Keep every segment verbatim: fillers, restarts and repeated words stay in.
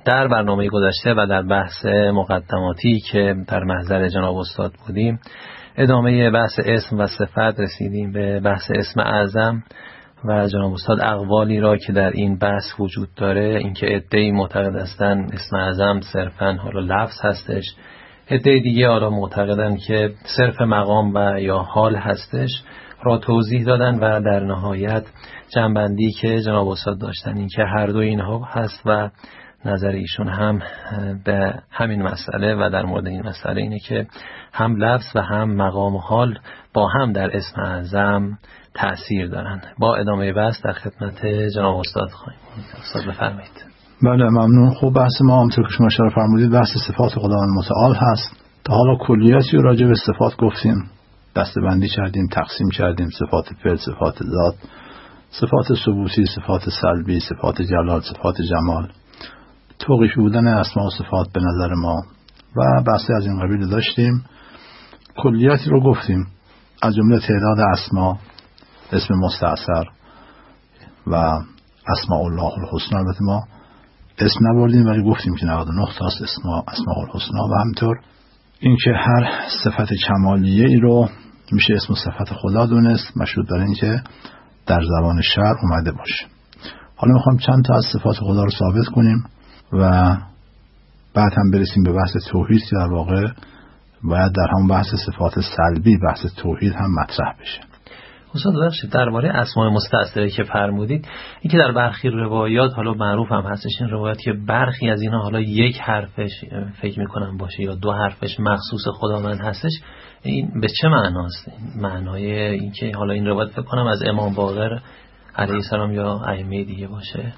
در برنامه گذشته و در بحث مقدماتی که در محضر جناب استاد بودیم، ادامه بحث اسم و صفت رسیدیم به بحث اسم اعظم و جناب استاد اقوالی را که در این بحث وجود داره، اینکه عده‌ای معتقد هستند اسم اعظم صرفاً حالا لفظ هستش، عده دیگه حالا معتقدن که صرف مقام و یا حال هستش، را توضیح دادن و در نهایت جنبندی که جناب استاد داشتن این که هر دو اینها هست و نظر ایشون هم به همین مسئله و در مورد این مسئله اینه که هم لفظ و هم مقام و حال با هم در اسم اعظم تأثیر دارن. با ادامه بحث در خدمت جناب استاد خواهیم. استاد بفرمایید. بله ممنون. خب بحث ما همونطور که شما اشاره فرمودید بحث صفات خداوند متعال هست. تا حالا کلیاتی راجع به صفات گفتیم، دسته‌بندی کردیم، تقسیم کردیم، صفات فعل، صفات ذات، صفات ثبوتی، صفات سلبی، صفات جلال، صفات جمال، توقیفی بودن اسماء و صفات به نظر ما و بحثی از این قبیل داشتیم. کلیاتی رو گفتیم از جمله تعداد اسما، اسم مستعصر و اسماء الله الحسنی. البته ما اسم نبردیم ولی گفتیم که نود و نه تاست اسماء اسماء الحسنی و همطور اینکه هر صفت کمالیه ای رو میشه اسم و صفت خدا دونست، مشروط بر این که در زبان شرع اومده باشه. حالا میخوام چند تا از صفات خدا رو ثابت کنیم و بعد هم برسیم به بحث توحید که در واقع باید در همون بحث صفات سلبی بحث توحید هم مطرح بشه. استاد ببخشید درباره اسماء مستعصره که فرمودید، این که در برخی روایات حالا معروف هم هستش این روایت که برخی از اینا حالا یک حرفش فکر میکنم باشه یا دو حرفش مخصوص خداوند هستش، این به چه معناست؟ این معنای این که حالا این روایت فکر کنم از امام باقر علیه السلام یا ائمه دیگه باشه.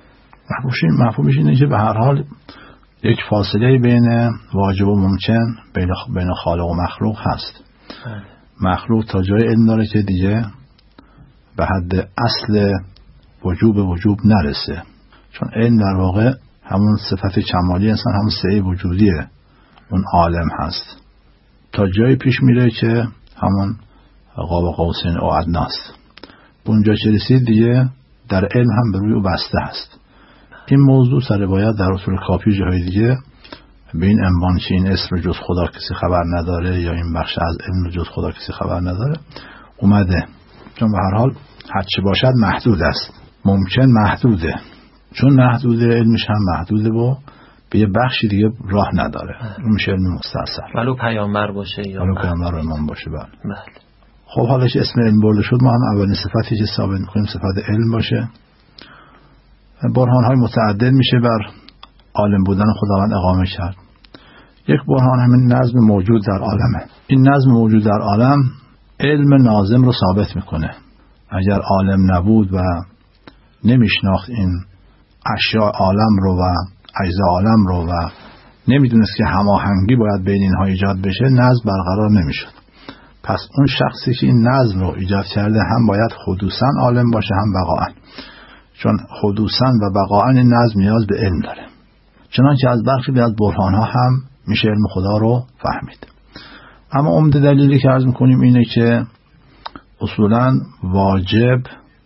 مفهومش اینه که به هر حال یک فاصله بین واجب و ممکن بین خالق و مخلوق هست. مخلوق تا جای علم داره که دیگه به حد اصل وجوب وجوب نرسه، چون علم در واقع همون صفت کمالی انسان، همون سعی وجودی اون عالم هست. تا جایی پیش میره که همون قاب قوسین او ادناست. اونجا که رسید دیگه در علم هم به روی او بسته هست. این موضوع سر روایت در اصول کافی جای دیگه به این عنوان که این اسم جز خدا کسی خبر نداره یا این بخش از علم جز خدا کسی خبر نداره اومده، چون به هر حال هر چی باشد محدود است. ممکن محدوده، چون محدوده علمش هم محدوده و به یه بخشی دیگه راه نداره. اون میشه علم مستعصر، ولو پیامبر باشه یا ولو پیامبر و امام باشه. بله. بله. خب حالا که اسم علم برده شد، ما هم اولین صفتی که ثابت می‌کنیم صفت علم باشه. برهان‌های متعدد میشه بر عالم بودن خداوند اقامه کرد. یک برهان همین نظم موجود در عالمه. این نظم موجود در عالم علم ناظم رو ثابت میکنه. اگر عالم نبود و نمیشناخت این اشیاء عالم رو و اجزا عالم رو و نمیدونست که هماهنگی باید بین اینها ایجاد بشه، نظم برقرار نمیشد. پس اون شخصی که این نظم رو ایجاد کرده هم باید حدوثاً عالم باشه هم بقاءً، چون حدوثاً و بقاءً این نظم نیاز به علم داره. چنانچه از برخی از برهان‌ها هم میشه علم خدا رو فهمید. اما عمده دلیلی که عرض میکنیم اینه که اصولاً واجب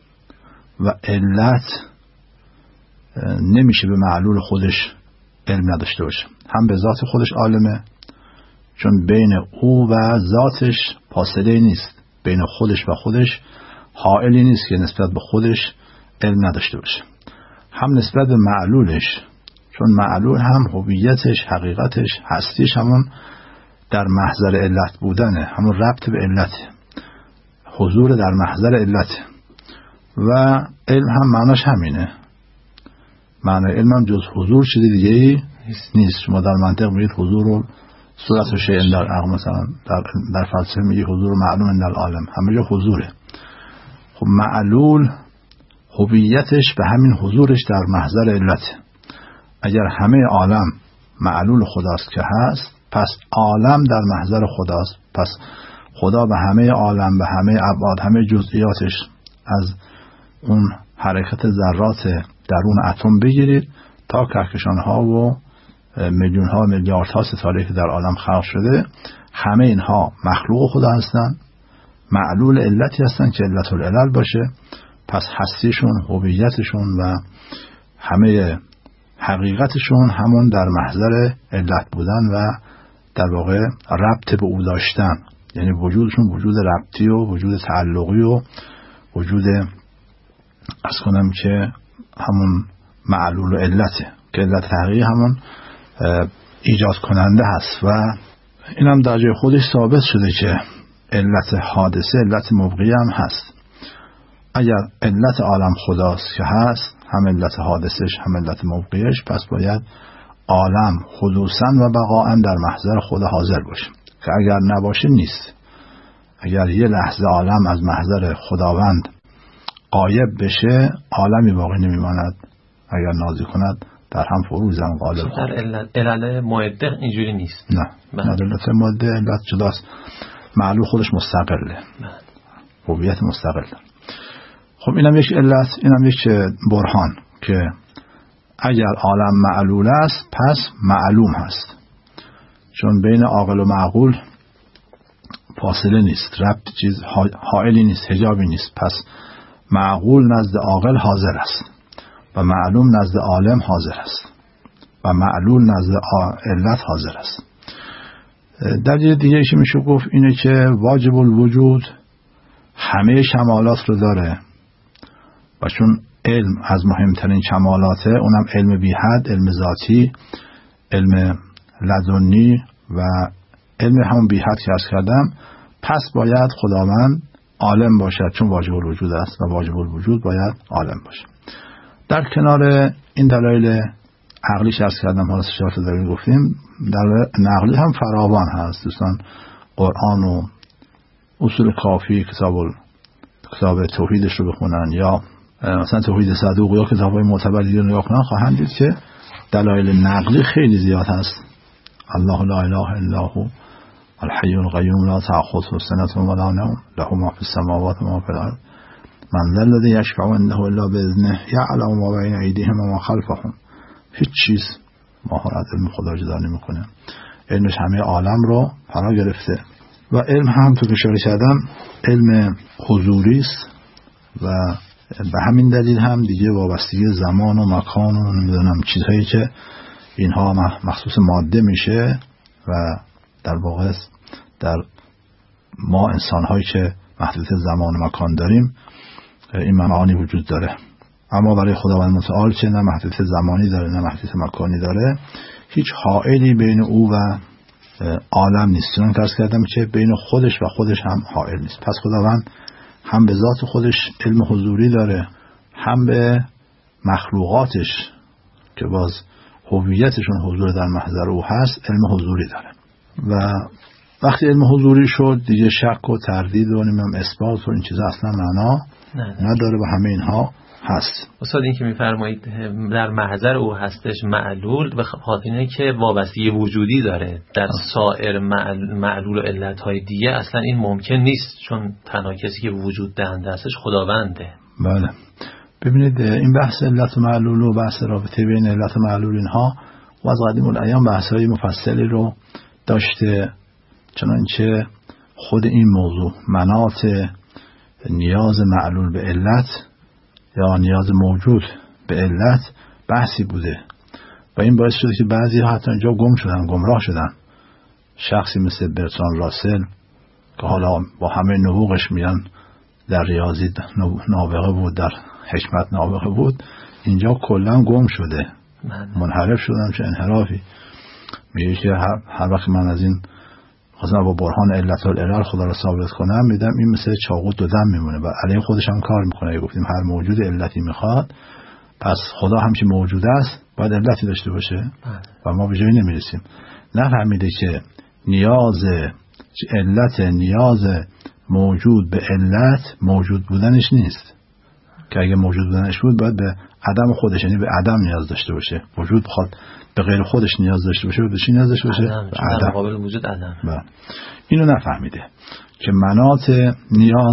و علت نمیشه به معلول خودش علم نداشته باشه. هم به ذات خودش عالمه، چون بین او و ذاتش فاصله نیست، بین خودش و خودش حائلی نیست که نسبت به خودش علم نداشته باشه. هم نسبت به معلولش، چون معلول هم هویتش، حقیقتش، هستیش همون در محضر علت بودنه، همون ربط به علت، حضور در محضر علت. و علم هم معناش همینه. معنی علم هم جز حضور چیزی دیگه نیست. شما در منطق میگید حضور و صورت و شیء در عقل، مثلا در, در فلسفه میگید حضور معلوم در عالم، همه جا حضوره. خب معلول هویتش به همین حضورش در محضر علت. اگر همه عالم معلول خداست که هست، پس عالم در محضر خداست. پس خدا به همه عالم، به همه ابعاد، همه جزئیاتش، از اون حرکت ذرات درون اتم بگیرید تا کهکشان‌ها و میلیون‌ها و میلیاردها ستاره که در عالم خلق شده، همه اینها مخلوق خدا هستن، معلول علتی هستن که علت العلل باشه. پس هستیشون، هویتشون و همه حقیقتشون همون در محضر علت بودن و در واقع ربط به او داشتن، یعنی وجودشون وجود ربطی و وجود تعلقی و وجود از کنم که همون معلول و علته که علت حقیقی همون ایجاد کننده هست. و این هم در جای خودش ثابت شده که علت حادثه علت موقعی هم هست. اگر علت عالم خداست که هست، هم علت حادثش هم علت موقعیش، پس باید عالم حدوثاً و بقاءً در محضر خدا حاضر باشه که اگر نباشه نیست. اگر یه لحظه عالم از محضر خداوند غایب بشه، عالمی باقی نمیماند. اگر نازی کند در هم فروزن غالب. در علت علت ماده اینجوری نیست. نه، در علت ماده علت جداست، معلول خودش مستقله، هویت مستقل. خب اینم یک علت، اینم یک برهان که اگر عالم معلول است پس معلوم هست، چون بین عاقل و معقول فاصله نیست، ربط چیز حائلی نیست، حجابی نیست. پس معقول نزد عاقل حاضر است و معلوم نزد عالم حاضر است و معلول نزد علت حاضر است. در جای دیگه ایش میشه گفت اینه که واجب الوجود همه کمالات رو داره و چون علم از مهمترین کمالاته، اونم علم بی حد، علم ذاتی، علم لدنی و علم همون بی حد که عرض کردم، پس باید خداوند عالم باشد، چون واجب الوجود است و واجب الوجود باید عالم باشه. در کنار این دلایل عقلیش عرض کردم، حالا سشارت داریم گفتیم، دلایل نقلی هم فراوان هست. دوستان قرآن و اصول کافی، کتاب کتاب توحیدش رو بخونن یا مثلا توحید صدوق یا کتاب‌های معتبری رو نگاه کنن، خواهند دید که دلایل نقلی خیلی زیاد هست. الله لا اله الا هو الحی القیوم لا تأخذه سنة ولا نوم له ما فی السماوات و ما فی الارض من ذا الذی یشفع عنده الا باذنه یعلم ما بین ایدیهم و ما خلفهم. هیچ چیز مهارت علم خدا جدا نمیکنه، علمش همه عالم رو فرا گرفته. و علم هم تو که اشاره کردم علم حضوری است و به همین دلیل هم دیگه وابستگی زمان و مکان و نمیدونم چیزهایی که اینها مخصوص ماده میشه و در واقع در ما انسانهایی که محدودیت زمان و مکان داریم این معانی وجود داره. اما برای خداوند متعال که نه محدودیت زمانی داره نه محدودیت مکانی داره، هیچ حائلی بین او و عالم نیست. چون که عرض کردم که بین خودش و خودش هم حائل نیست. پس خداوند هم به ذات خودش علم حضوری داره، هم به مخلوقاتش که باز هویتشون حضور در محضر او هست علم حضوری داره. و وقتی علم حضوری شد دیگه شک و تردید و نمیم اثبات و این چیزا اصلا معنا نداره و همه اینها هست. استاد این که میفرمایید در محضر او هستش معلول، به خاطر اینه که وابستگی وجودی داره. در سایر معلول و علتهای دیگه اصلا این ممکن نیست، چون تنها کسی که وجود دهنده هستش خداونده. بله ببینید این بحث علت و معلول و بحث رابطه بین علت و معلول اینها و از قدیم الایام بحث‌های مفصلی رو داشته، چنانچه خود این موضوع مناط نیاز معلول به علت یا نیاز موجود به علت بحثی بوده و این باعث شده که بعضی ها حتی اینجا گم شدن، گمراه شدن. شخصی مثل برتراند راسل که حالا با همه نبوغش میان در ریاضی نابغه بود، در حکمت نابغه بود، اینجا کلا گم شده، منحرف شدن. چه انحرافی! میگه که هر, هر وقت من از این خواستم با برهان علت العلل خدا را ثابت کنم، میدم این مثل چاقو دو دم میمونه و علیه خودش هم کار میکنه. گفتیم هر موجود علتی میخواد، پس خدا هم که موجود است باید علتی داشته باشه و ما به جایی نمیرسیم. نفهمیده که نیاز علت نیاز موجود به علت موجود بودنش نیست، که اگه موجود بودنش بود باید به عدم خودش، یعنی به عدم نیاز داشته باشه. وجود بخواد به غیر خودش نیاز داشته باشه، به چی نیاز داشته باشه؟ عدم. به عدم. قابل وجود عدم. با. اینو نفهمیده که مناط نیاز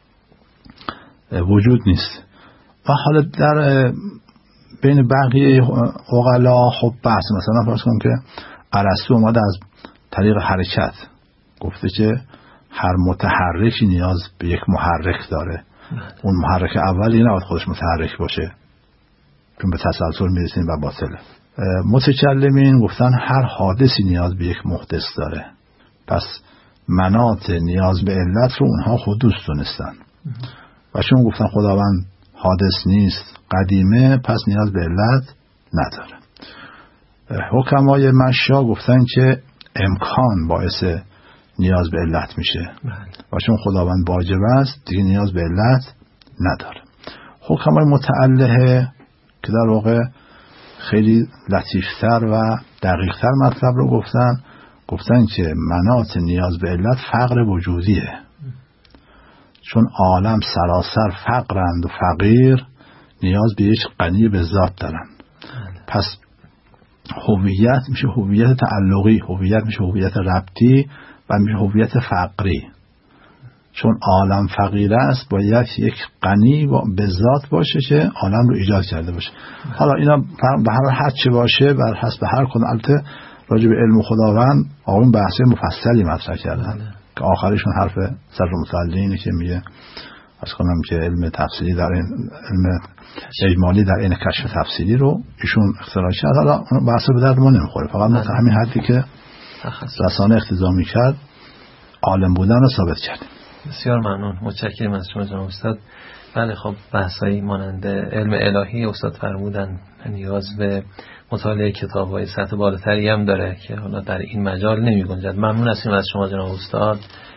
وجود نیست. و حالا در بین بقیه عقلا خب بحث مثلا فرض کنم که ارسطو اومده از طریق حرکت گفته که هر متحرکی نیاز به یک محرک داره. اون محرک اولی نباید خودش متحرک باشه، چون به تسلسل میرسیم و باطله. متکلمین گفتن هر حادثی نیاز به یک محدث داره، پس مناط نیاز به علت رو اونها حدوث دونستن و چون گفتن خداوند حادث نیست، قدیمه، پس نیاز به علت نداره. حکمای مشا گفتن که امکان باعث نیاز به علت میشه و چون خداوند واجب است دیگه نیاز به علت نداره. حکمای متعلهه که در واقع خیلی لطیفتر و دقیقتر مطلب رو گفتن، گفتن که مناط نیاز به علت فقر وجودیه، چون عالم سراسر فقرند و فقیر نیاز به یک غنی به ذات دارن. پس هویت میشه هویت تعلقی، هویت میشه هویت ربطی و میشه هویت فقری. چون عالم فقیر است باید یک غنی به ذات باشه که عالم رو ایجاد کرده باشه. حالا اینا به هر حد چه باشه بر حسب هر کدوم. البته راجع به علم خداوند آقایون بحث مفصلی مطرح کردن که آخرشون حرف سر متعلینه که میگه از کنم که علم تفصیلی در این علم اجمالی در این کشف تفصیلی رو ایشون اختراع کرد. حالا بحث به درد ما نمیخوره، فقط ما همین حدی که رسانه اقتضا میکرد عالم بودن رو ثابت کردیم. بسیار ممنون، متشکرم از شما جناب استاد. بله خب بحثایی مانند علم الهی استاد فرمودن نیاز به مطالعه کتاب‌های سطح بالاتری هم داره که حالا در این مجال نمی گنجد. ممنون هستیم از شما جناب استاد.